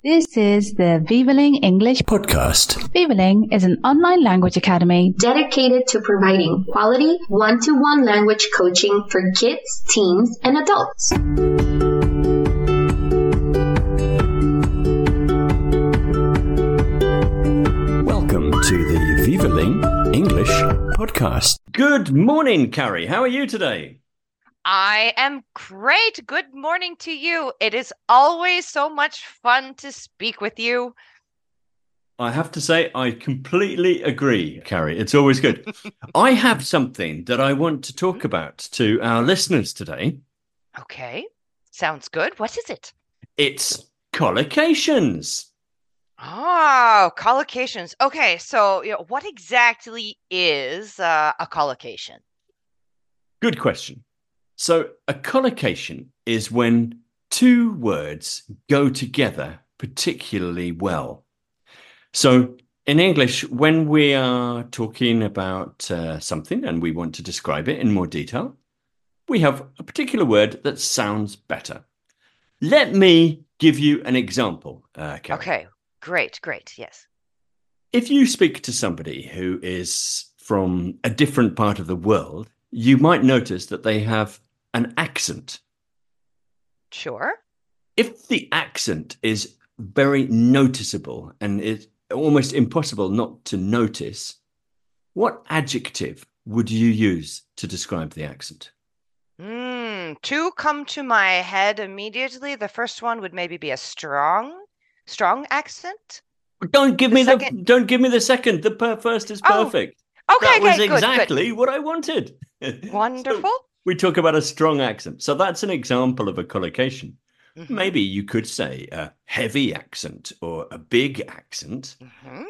This is the Vivaling English podcast. Vivaling is an online language academy dedicated to providing quality one-to-one language coaching for kids, teens, and adults. Welcome to the Vivaling English podcast. Good morning, Carrie. How are you today? I am great. Good morning to you. It is always so much fun to speak with you. I have to say, I completely agree, Carrie. It's always good. I have something that I want to talk about to our listeners today. Okay, sounds good. What is it? It's collocations. Oh, collocations. Okay, so what exactly is a collocation? Good question. So a collocation is when two words go together particularly well. So in English, when we are talking about something and we want to describe it in more detail, we have a particular word that sounds better. Let me give you an example, Carrie. Okay, great, yes. If you speak to somebody who is from a different part of the world, you might notice that they have an accent. Sure. If the accent is very noticeable and it's almost impossible not to notice, what adjective would you use to describe the accent? Two come to my head immediately. The first one would maybe be a strong accent. Don't give me the second. The first is perfect. Okay, that was good, exactly what I wanted. Wonderful. So we talk about a strong accent. So that's an example of a collocation. Mm-hmm. Maybe you could say a heavy accent or a big accent. Mm-hmm.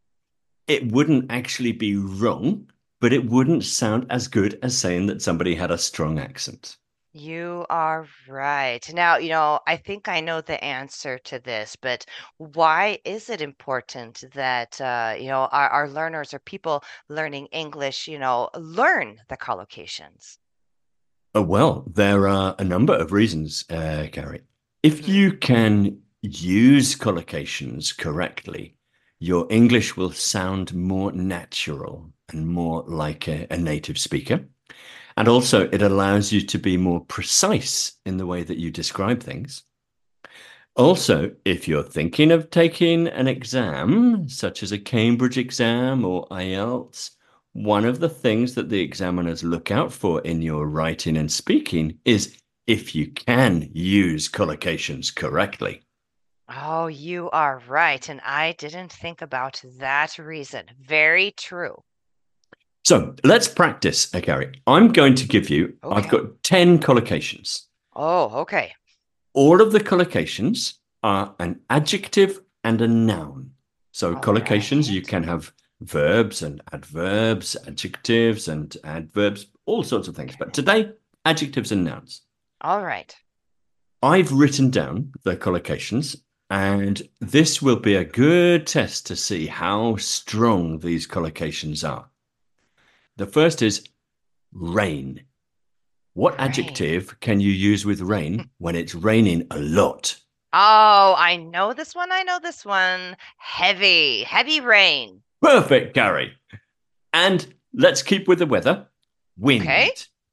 It wouldn't actually be wrong, but it wouldn't sound as good as saying that somebody had a strong accent. You are right. Now, I think I know the answer to this, but why is it important that, our learners or people learning English, learn the collocations? Oh, well, there are a number of reasons, Carrie. If you can use collocations correctly, your English will sound more natural and more like a native speaker. And also, it allows you to be more precise in the way that you describe things. Also, if you're thinking of taking an exam, such as a Cambridge exam or IELTS, one of the things that the examiners look out for in your writing and speaking is if you can use collocations correctly. Oh, you are right. And I didn't think about that reason. Very true. So let's practice, Carrie. I'm going to give you, I've got 10 collocations. Oh, okay. All of the collocations are an adjective and a noun. So collocations, you can have verbs and adverbs, adjectives and adverbs, all sorts of things. But today, adjectives and nouns. All right. I've written down the collocations, and this will be a good test to see how strong these collocations are. The first is rain. What adjective can you use with rain when it's raining a lot? Oh, I know this one. Heavy rain. Perfect, Gary. And let's keep with the weather. Wind. Okay.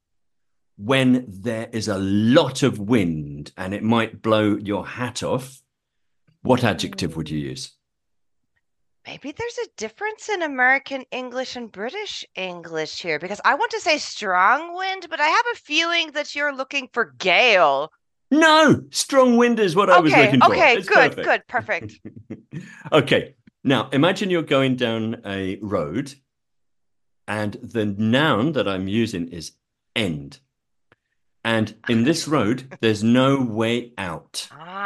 When there is a lot of wind and it might blow your hat off, what adjective would you use? Maybe there's a difference in American English and British English here, because I want to say strong wind, but I have a feeling that you're looking for gale. No, strong wind is what I was looking for. Okay, it's good, perfect. Okay, now imagine you're going down a road and the noun that I'm using is end. And in this road, there's no way out.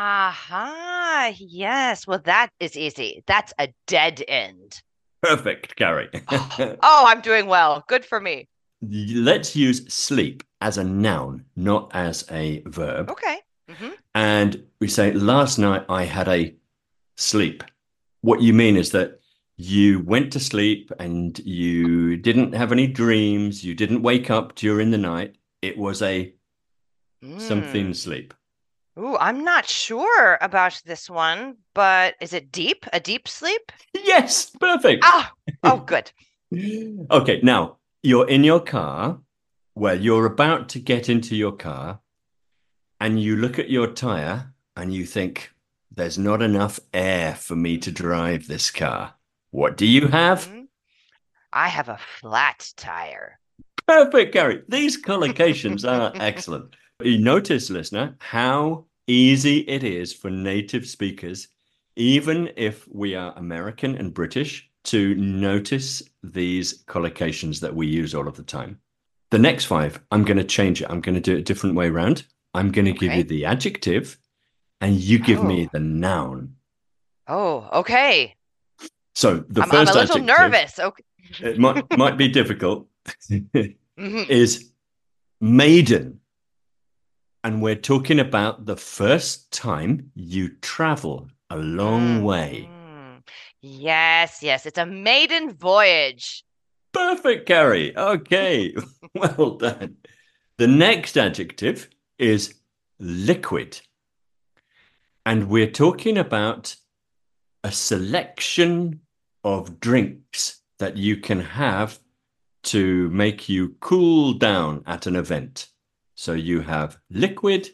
Yes. Well, that is easy. That's a dead end. Perfect, Carrie. Oh, I'm doing well. Good for me. Let's use sleep as a noun, not as a verb. Okay. Mm-hmm. And we say, last night I had a sleep. What you mean is that you went to sleep and you didn't have any dreams. You didn't wake up during the night. It was a something sleep. Ooh, I'm not sure about this one, but is it deep? A deep sleep? Yes, perfect. Oh, good. Okay, now you're in your car. Well, you're about to get into your car and you look at your tire and you think, there's not enough air for me to drive this car. What do you have? Mhm. I have a flat tire. Perfect, Gary. These collocations are excellent. You notice, listener, how easy it is for native speakers, even if we are American and British, to notice these collocations that we use all of the time. The next 5, I'm going to change it. I'm going to do it a different way around. I'm going to give you Okay. the adjective and you give me Oh. the noun. Oh, okay. So the I'm first a little adjective, nervous. Okay. it might be difficult, Mhm. is maiden. And we're talking about the first time you travel a long way. Yes, yes. It's a maiden voyage. Perfect, Gary. Okay, well done. The next adjective is liquid. And we're talking about a selection of drinks that you can have to make you cool down at an event. So you have liquid.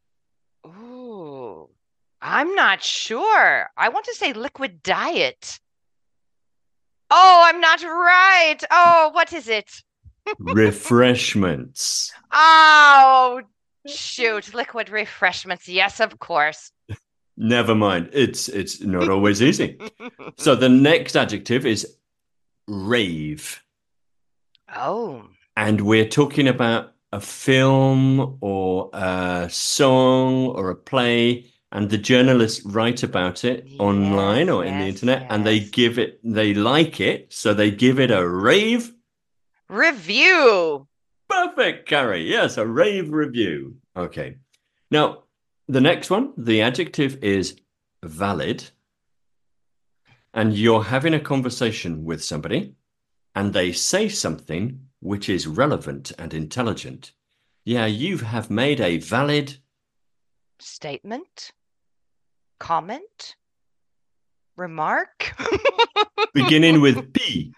Ooh, I'm not sure. I want to say liquid diet. Oh, I'm not right. Oh, what is it? Refreshments. Oh, shoot. Liquid refreshments. Yes, of course. Never mind. It's not always easy. So the next adjective is rave. Oh, And we're talking about a film or a song or a play, and the journalists write about it online yes, or in the yes, internet, and yes. they like it, so they give it a rave. Review. Perfect, Carrie. Yes, a rave review. Okay. Now, the next one, the adjective is valid. And you're having a conversation with somebody, and they say something which is relevant and intelligent. Yeah, you have made a valid Statement. Comment. Remark. beginning with P.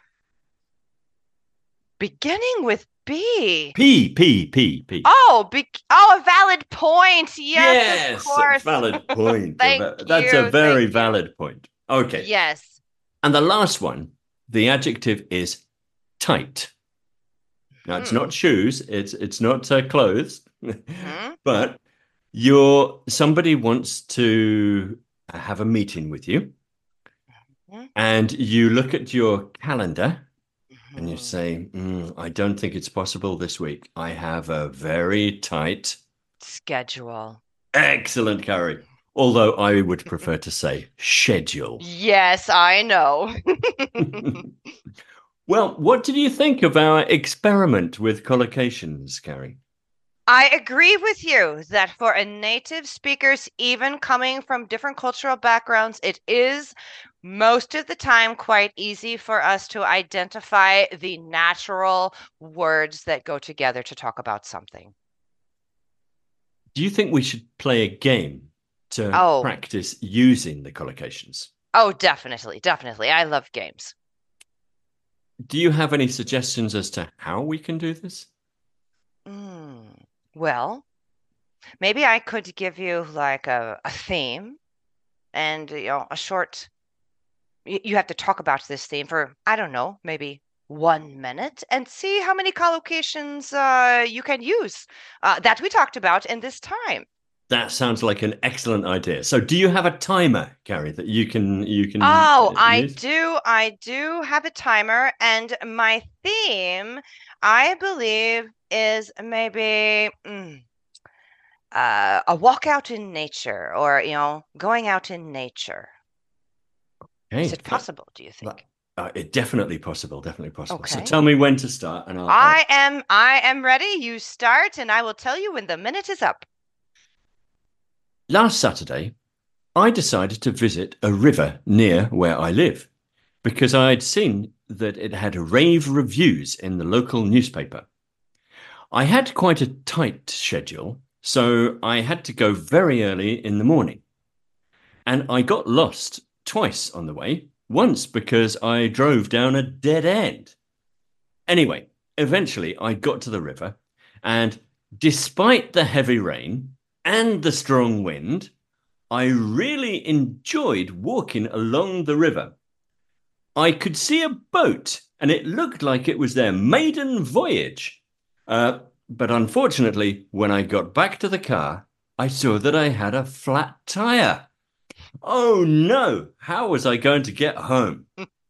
Beginning with B. P. Oh, a valid point. Yes, of Yes, course. valid point. Thank That's a you. very Thank you. valid point. Okay. Yes. And the last one, the adjective is tight. Now, it's not shoes, it's not clothes, but somebody wants to have a meeting with you, and you look at your calendar and you say, I don't think it's possible this week. I have a very tight Schedule. Excellent, Carrie. Although I would prefer to say schedule. Yes, I know. Well, what did you think of our experiment with collocations, Carrie? I agree with you that for a native speakers, even coming from different cultural backgrounds, it is most of the time quite easy for us to identify the natural words that go together to talk about something. Do you think we should play a game to practice using the collocations? Oh, definitely. Definitely. I love games. Do you have any suggestions as to how we can do this? Well, maybe I could give you like a theme and a short, you have to talk about this theme for, I don't know, maybe 1 minute and see how many collocations you can use that we talked about in this time. That sounds like an excellent idea. So do you have a timer, Carrie, that you can Oh, use? I do have a timer, and my theme, I believe, is maybe a walk out in nature, or going out in nature. Okay, is it possible, do you think? It's definitely possible. So Okay. tell me when to start, and I am ready. You start, and I will tell you when the minute is up. Last Saturday, I decided to visit a river near where I live because I'd seen that it had rave reviews in the local newspaper. I had quite a tight schedule, So I had to go very early in the morning. And I got lost twice on the way, once because I drove down a dead end. Anyway, eventually I got to the river, and despite the heavy rain and the strong wind, I really enjoyed walking along the river. I could see a boat, and it looked like it was their maiden voyage. But unfortunately, when I got back to the car, I saw that I had a flat tire. Oh no, how was I going to get home?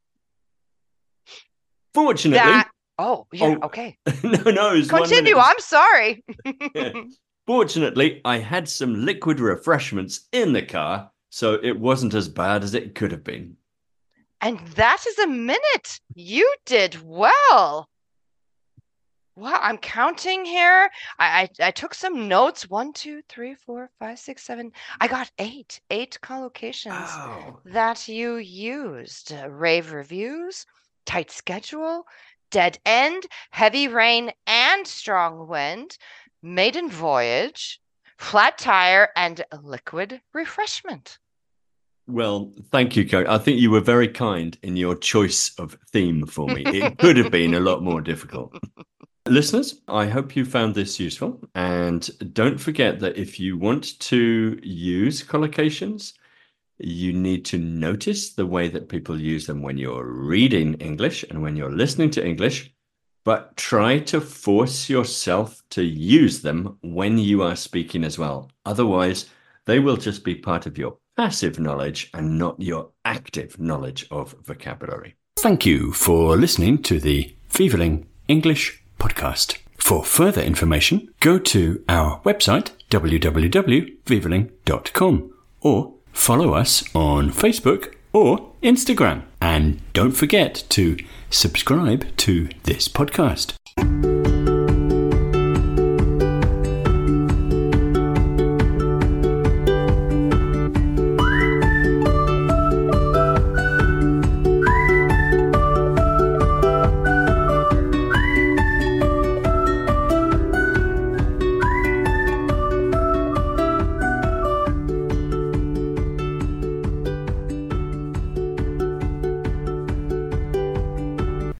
Fortunately... Okay. No, it was 1 minute. Continue, I'm sorry. Yeah. Fortunately, I had some liquid refreshments in the car, so it wasn't as bad as it could have been. And that is a minute. You did well. Wow, I'm counting here. I took some notes. 1, 2, 3, 4, 5, 6, 7. I got 8 collocations that you used. Rave reviews, tight schedule, dead end, heavy rain and strong wind, maiden voyage, flat tire, and liquid refreshment. Well, thank you, Coach. I think you were very kind in your choice of theme for me. It could have been a lot more difficult. Listeners, I hope you found this useful. And don't forget that if you want to use collocations, you need to notice the way that people use them when you're reading English and when you're listening to English, but try to force yourself to use them when you are speaking as well. Otherwise, they will just be part of your passive knowledge and not your active knowledge of vocabulary. Thank you for listening to the Vivaling English podcast. For further information, go to our website, www.vivaling.com, or follow us on Facebook or Instagram. And don't forget to subscribe to this podcast.